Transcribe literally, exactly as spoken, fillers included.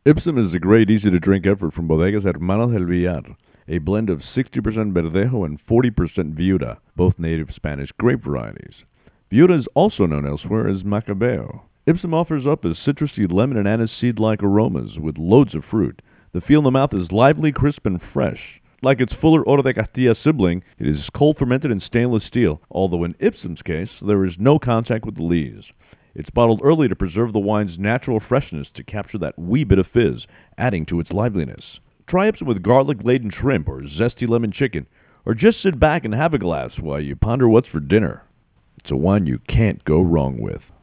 Ipsum is a great, easy-to-drink effort from Bodegas Hermanos del Villar, a blend of sixty percent Verdejo and forty percent Viuda, both native Spanish grape varieties. Viuda is also known elsewhere as Macabeo. Ipsum offers up a citrusy lemon and aniseed-like aromas with loads of fruit. The feel in the mouth is lively, crisp, and fresh. Like its fuller Oro de Castilla sibling, it is cold-fermented in stainless steel, although in Ipsum's case, there is no contact with the lees. It's bottled early to preserve the wine's natural freshness to capture that wee bit of fizz, adding to its liveliness. Try Ipsum with garlic-laden shrimp or zesty lemon chicken, or just sit back and have a glass while you ponder what's for dinner. It's a wine you can't go wrong with.